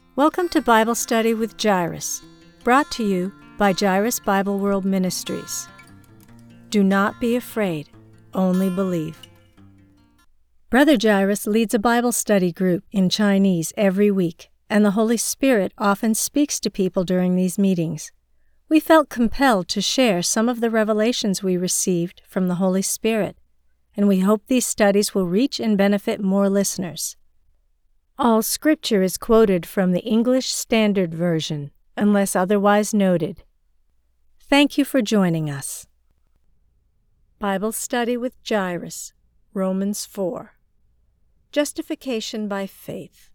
Welcome to Bible Study with Jairus, brought to you by Jairus Bible World Ministries. Do not be afraid, only believe. Brother Jairus leads a Bible study group in Chinese every week, and the Holy Spirit often speaks to people during these meetings. We felt compelled to share some of the revelations we received from the Holy Spirit, and we hope these studies will reach and benefit more listeners. All scripture is quoted from the English Standard Version, unless otherwise noted. Thank you for joining us. Bible Study with Jairus, Romans 4. Justification by faith.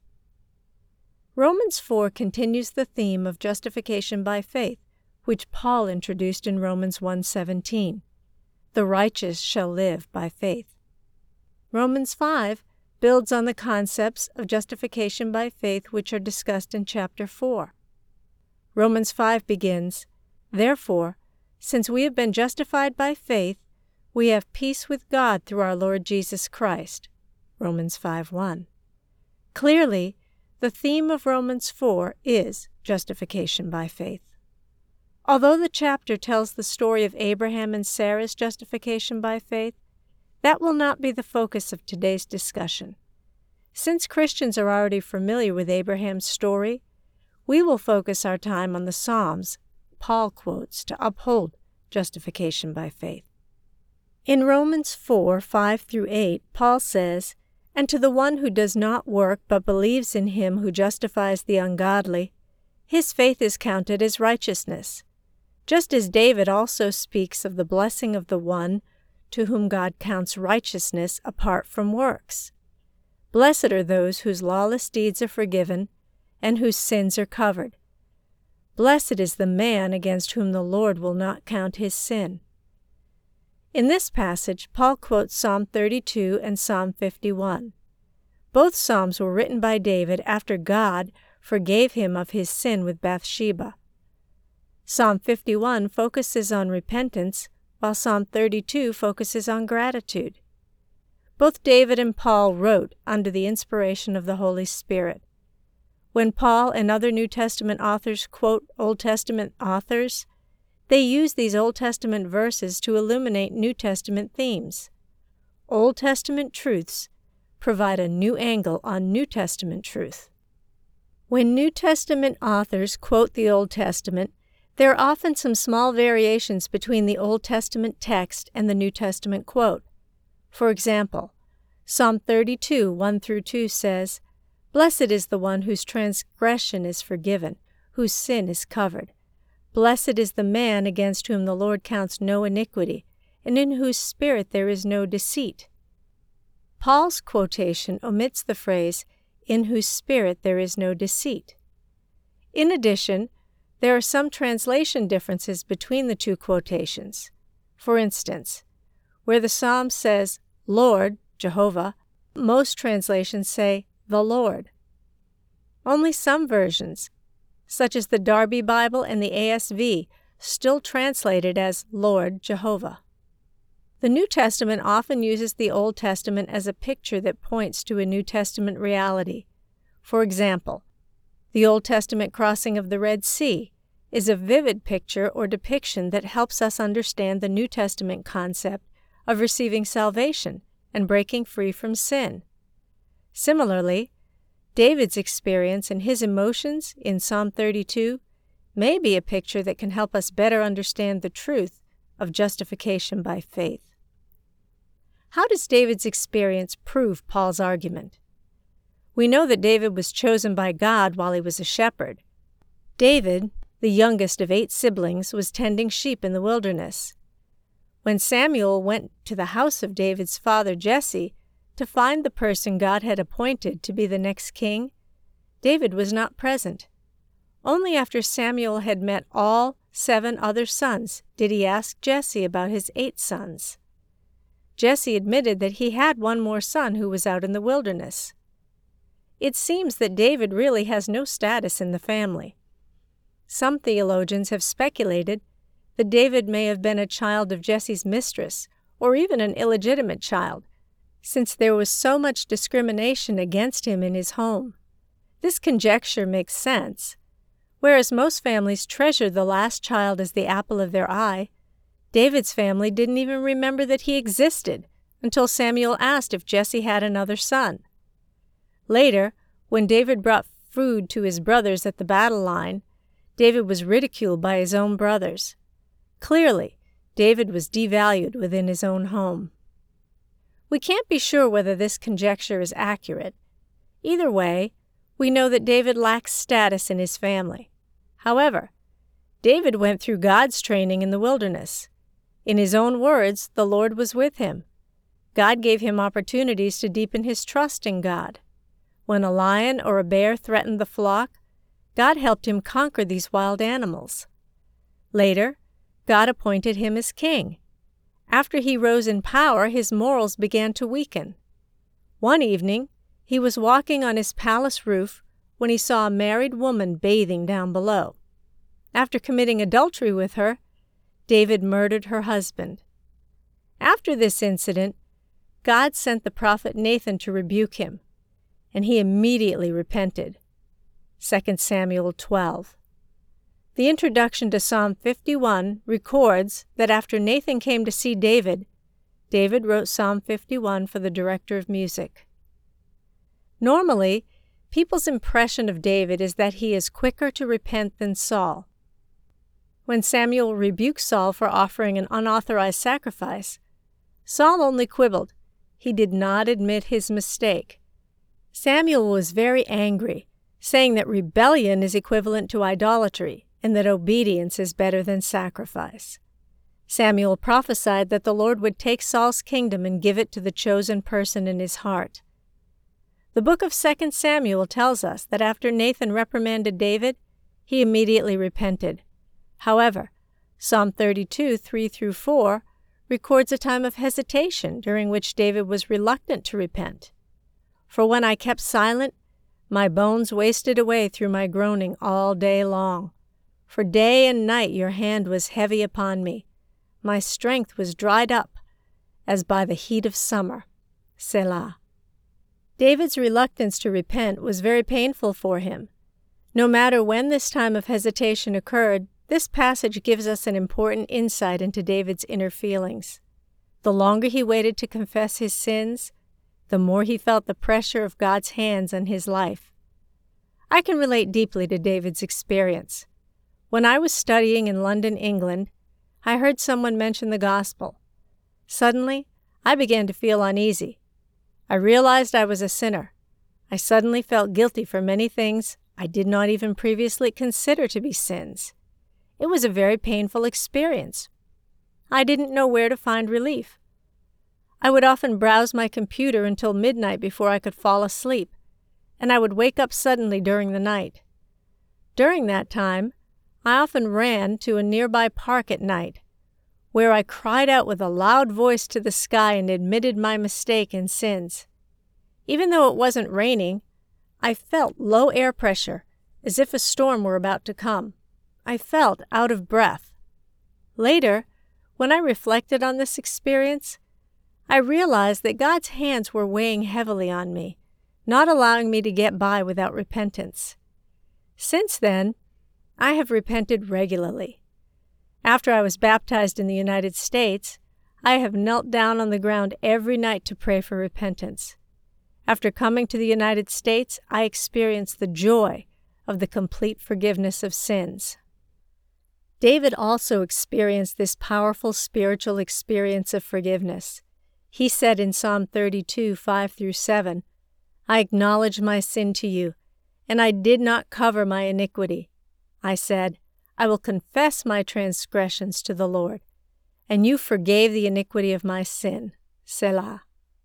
Romans 4 continues the theme of justification by faith, which Paul introduced in Romans 1:17. The righteous shall live by faith. Romans 5 builds on the concepts of justification by faith which are discussed in chapter 4. Romans 5 begins, "Therefore, since we have been justified by faith, we have peace with God through our Lord Jesus Christ." Romans 5:1. Clearly, the theme of Romans 4 is justification by faith. Although the chapter tells the story of Abraham and Sarah's justification by faith, that will not be the focus of today's discussion. Since Christians are already familiar with Abraham's story, we will focus our time on the Psalms Paul quotes to uphold justification by faith. In Romans 4:5-8, Paul says, "And to the one who does not work but believes in him who justifies the ungodly, his faith is counted as righteousness. Just as David also speaks of the blessing of the one to whom God counts righteousness apart from works. Blessed are those whose lawless deeds are forgiven and whose sins are covered. Blessed is the man against whom the Lord will not count his sin." In this passage, Paul quotes Psalm 32 and Psalm 51. Both psalms were written by David after God forgave him of his sin with Bathsheba. Psalm 51 focuses on repentance, while Psalm 32 focuses on gratitude. Both David and Paul wrote under the inspiration of the Holy Spirit. When Paul and other New Testament authors quote Old Testament authors, they use these Old Testament verses to illuminate New Testament themes. Old Testament truths provide a new angle on New Testament truth. When New Testament authors quote the Old Testament, there are often some small variations between the Old Testament text and the New Testament quote. For example, Psalm 32, 1-2 says, "Blessed is the one whose transgression is forgiven, whose sin is covered. Blessed is the man against whom the Lord counts no iniquity, and in whose spirit there is no deceit." Paul's quotation omits the phrase, "in whose spirit there is no deceit." In addition, there are some translation differences between the two quotations. For instance, where the psalm says, "Lord," Jehovah, most translations say, "the Lord." Only some versions, such as the Darby Bible and the ASV, still translate it as Lord Jehovah. The New Testament often uses the Old Testament as a picture that points to a New Testament reality. For example, the Old Testament crossing of the Red Sea is a vivid picture or depiction that helps us understand the New Testament concept of receiving salvation and breaking free from sin. Similarly, David's experience and his emotions in Psalm 32 may be a picture that can help us better understand the truth of justification by faith. How does David's experience prove Paul's argument? We know that David was chosen by God while he was a shepherd. David, the youngest of 8 siblings, was tending sheep in the wilderness. When Samuel went to the house of David's father Jesse to find the person God had appointed to be the next king, David was not present. Only after Samuel had met all 7 other sons did he ask Jesse about his 8 sons. Jesse admitted that he had one more son who was out in the wilderness. It seems that David really has no status in the family. Some theologians have speculated that David may have been a child of Jesse's mistress, or even an illegitimate child, since there was so much discrimination against him in his home. This conjecture makes sense. Whereas most families treasure the last child as the apple of their eye, David's family didn't even remember that he existed until Samuel asked if Jesse had another son. Later, when David brought food to his brothers at the battle line, David was ridiculed by his own brothers. Clearly, David was devalued within his own home. We can't be sure whether this conjecture is accurate. Either way, we know that David lacks status in his family. However, David went through God's training in the wilderness. In his own words, the Lord was with him. God gave him opportunities to deepen his trust in God. When a lion or a bear threatened the flock, God helped him conquer these wild animals. Later, God appointed him as king. After he rose in power, his morals began to weaken. One evening, he was walking on his palace roof when he saw a married woman bathing down below. After committing adultery with her, David murdered her husband. After this incident, God sent the prophet Nathan to rebuke him, and he immediately repented. 2 Samuel 12. The introduction to Psalm 51 records that after Nathan came to see David, David wrote Psalm 51 for the director of music. Normally, people's impression of David is that he is quicker to repent than Saul. When Samuel rebuked Saul for offering an unauthorized sacrifice, Saul only quibbled. He did not admit his mistake. Samuel was very angry, saying that rebellion is equivalent to idolatry and that obedience is better than sacrifice. Samuel prophesied that the Lord would take Saul's kingdom and give it to the chosen person in his heart. The book of 2 Samuel tells us that after Nathan reprimanded David, he immediately repented. However, Psalm 32, 3-4 records a time of hesitation during which David was reluctant to repent. For when I kept silent, my bones wasted away through my groaning all day long. For day and night your hand was heavy upon me. My strength was dried up, as by the heat of summer. Selah. David's reluctance to repent was very painful for him. No matter when this time of hesitation occurred, this passage gives us an important insight into David's inner feelings. The longer he waited to confess his sins, the more he felt the pressure of God's hands on his life. I can relate deeply to David's experience. When I was studying in London, England, I heard someone mention the gospel. Suddenly, I began to feel uneasy. I realized I was a sinner. I suddenly felt guilty for many things I did not even previously consider to be sins. It was a very painful experience. I didn't know where to find relief. I would often browse my computer until midnight before I could fall asleep, and I would wake up suddenly during the night. During that time, I often ran to a nearby park at night, where I cried out with a loud voice to the sky and admitted my mistake and sins. Even though it wasn't raining, I felt low air pressure, as if a storm were about to come. I felt out of breath. Later, when I reflected on this experience, I realized that God's hands were weighing heavily on me, not allowing me to get by without repentance. Since then, I have repented regularly. After I was baptized in the United States, I have knelt down on the ground every night to pray for repentance. After coming to the United States, I experienced the joy of the complete forgiveness of sins. David also experienced this powerful spiritual experience of forgiveness. He said in Psalm 32, 5-7, I acknowledge my sin to you, and I did not cover my iniquity. I said, I will confess my transgressions to the Lord, and you forgave the iniquity of my sin. Selah.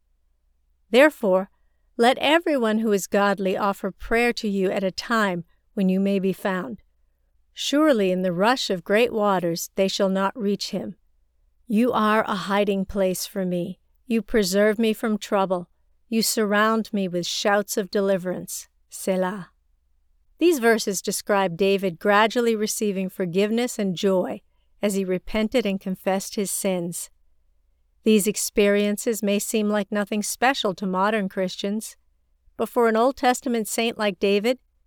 Therefore, let everyone who is godly offer prayer to you at a time when you may be found. Surely in the rush of great waters they shall not reach him. You are a hiding place for me. You preserve me from trouble. You surround me with shouts of deliverance. Selah. These verses describe David gradually receiving forgiveness and joy as he repented and confessed his sins. These experiences may seem like nothing special to modern Christians, but for an Old Testament saint like David,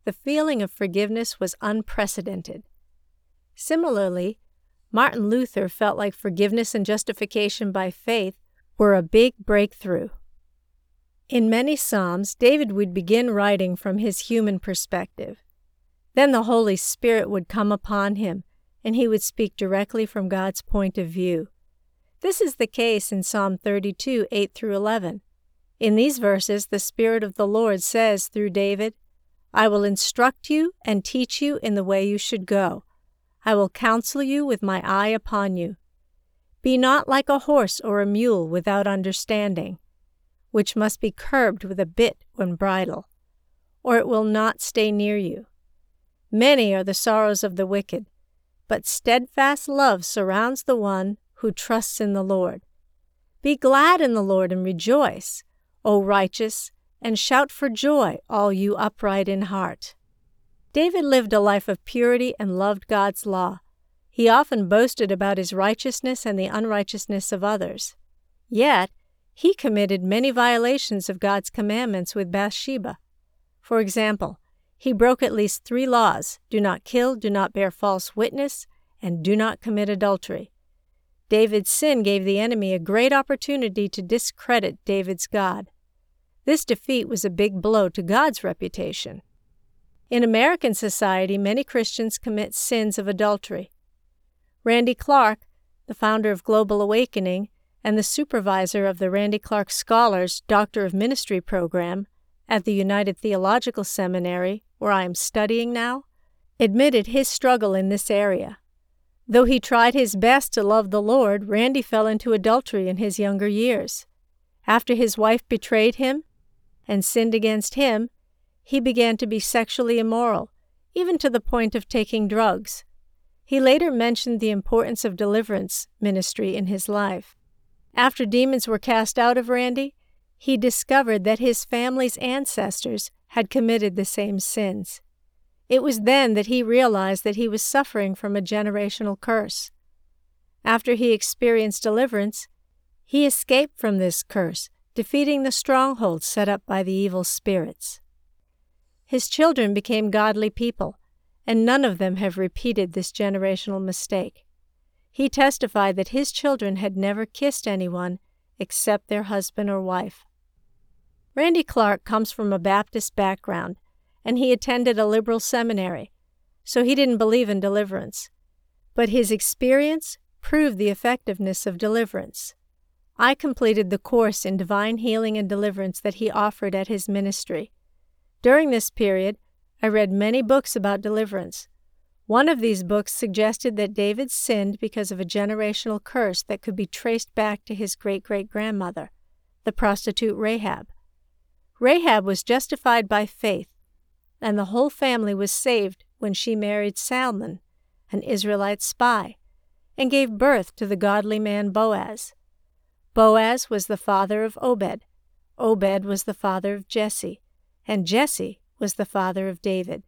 the feeling of forgiveness was unprecedented. Similarly, Martin Luther felt like forgiveness and justification by faith were a big breakthrough. In many Psalms, David would begin writing from his human perspective. Then the Holy Spirit would come upon him, and he would speak directly from God's point of view. This is the case in Psalm 32, 8 through 11. In these verses, the Spirit of the Lord says through David, "I will instruct you and teach you in the way you should go. I will counsel you with my eye upon you. Be not like a horse or a mule without understanding, which must be curbed with a bit when bridle, or it will not stay near you. Many are the sorrows of the wicked, but steadfast love surrounds the one who trusts in the Lord. Be glad in the Lord and rejoice, O righteous, and shout for joy, all you upright in heart." David lived a life of purity and loved God's law. He often boasted about his righteousness and the unrighteousness of others. Yet, he committed many violations of God's commandments with Bathsheba. For example, he broke at least 3 laws: do not kill, do not bear false witness, and do not commit adultery. David's sin gave the enemy a great opportunity to discredit David's God. This defeat was a big blow to God's reputation. In American society, many Christians commit sins of adultery. Randy Clark, the founder of Global Awakening and the supervisor of the Randy Clark Scholars Doctor of Ministry program at the United Theological Seminary, where I am studying now, admitted his struggle in this area. Though he tried his best to love the Lord, Randy fell into adultery in his younger years. After his wife betrayed him and sinned against him, he began to be sexually immoral, even to the point of taking drugs. He later mentioned the importance of deliverance ministry in his life. After demons were cast out of Randy, he discovered that his family's ancestors had committed the same sins. It was then that he realized that he was suffering from a generational curse. After he experienced deliverance, he escaped from this curse, defeating the strongholds set up by the evil spirits. His children became godly people, and none of them have repeated this generational mistake. He testified that his children had never kissed anyone except their husband or wife. Randy Clark comes from a Baptist background, and he attended a liberal seminary, so he didn't believe in deliverance. But his experience proved the effectiveness of deliverance. I completed the course in divine healing and deliverance that he offered at his ministry. During this period, I read many books about deliverance. One of these books suggested that David sinned because of a generational curse that could be traced back to his great-great-grandmother, the prostitute Rahab. Rahab was justified by faith, and the whole family was saved when she married Salmon, an Israelite spy, and gave birth to the godly man Boaz. Boaz was the father of Obed. Obed was the father of Jesse, and Jesse was the father of David.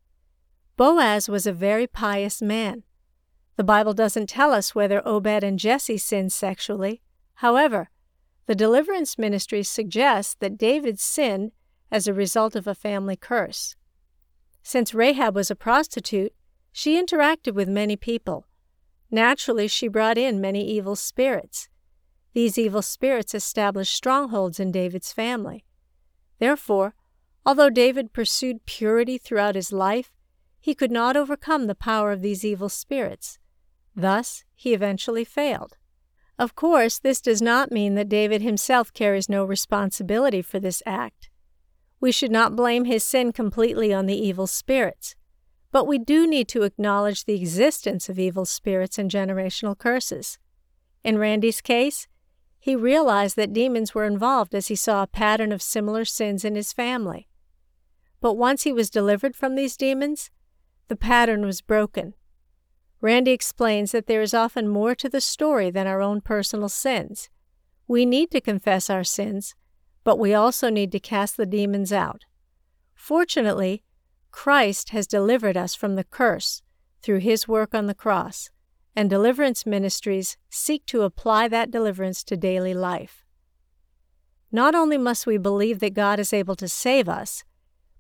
Boaz was a very pious man. The Bible doesn't tell us whether Obed and Jesse sinned sexually. However, the deliverance ministry suggests that David sinned as a result of a family curse. Since Rahab was a prostitute, she interacted with many people. Naturally, she brought in many evil spirits. These evil spirits established strongholds in David's family. Therefore, although David pursued purity throughout his life, he could not overcome the power of these evil spirits. Thus, he eventually failed. Of course, this does not mean that David himself carries no responsibility for this act. We should not blame his sin completely on the evil spirits, but we do need to acknowledge the existence of evil spirits and generational curses. In Randy's case, he realized that demons were involved as he saw a pattern of similar sins in his family. But once he was delivered from these demons, the pattern was broken. Randy explains that there is often more to the story than our own personal sins. We need to confess our sins, but we also need to cast the demons out. Fortunately, Christ has delivered us from the curse through his work on the cross, and deliverance ministries seek to apply that deliverance to daily life. Not only must we believe that God is able to save us,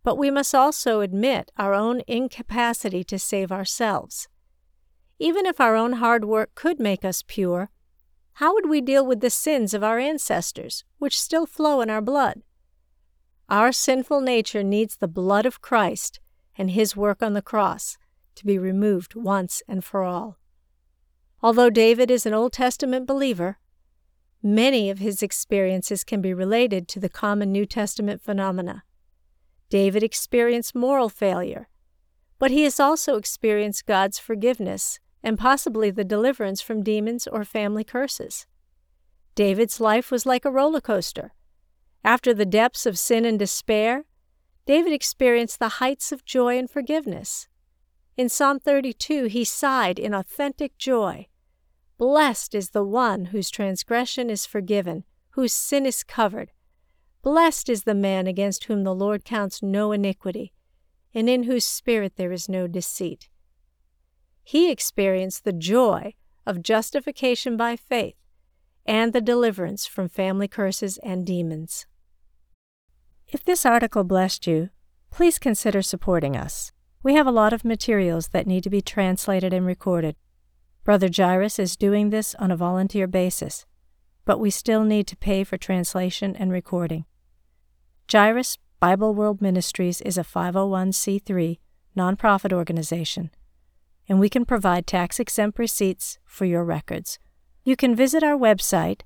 but we must also admit our own incapacity to save ourselves. Even if our own hard work could make us pure, how would we deal with the sins of our ancestors, which still flow in our blood? Our sinful nature needs the blood of Christ and His work on the cross to be removed once and for all. Although David is an Old Testament believer, many of his experiences can be related to the common New Testament phenomena. David experienced moral failure, but he has also experienced God's forgiveness and possibly the deliverance from demons or family curses. David's life was like a roller coaster. After the depths of sin and despair, David experienced the heights of joy and forgiveness. In Psalm 32, he sighed in authentic joy. Blessed is the one whose transgression is forgiven, whose sin is covered. Blessed is the man against whom the Lord counts no iniquity, and in whose spirit there is no deceit. He experienced the joy of justification by faith and the deliverance from family curses and demons. If this article blessed you, please consider supporting us. We have a lot of materials that need to be translated and recorded. Brother Jairus is doing this on a volunteer basis, but we still need to pay for translation and recording. Jairus Bible World Ministries is a 501c3 nonprofit organization, and we can provide tax-exempt receipts for your records. You can visit our website,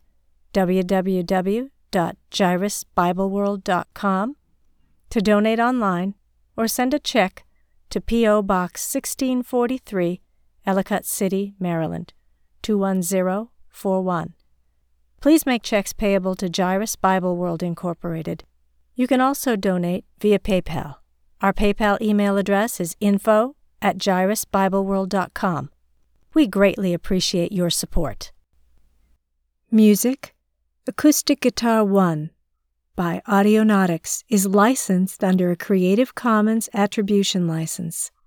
www.jairusbibleworld.com, to donate online or send a check to P.O. Box 1643, Ellicott City, Maryland, 21041. Please make checks payable to Jairus Bible World Incorporated. You can also donate via PayPal. Our PayPal email address is info@jairusbibleworld.com. We greatly appreciate your support. Music, Acoustic Guitar 1 by Audionautics is licensed under a Creative Commons Attribution License.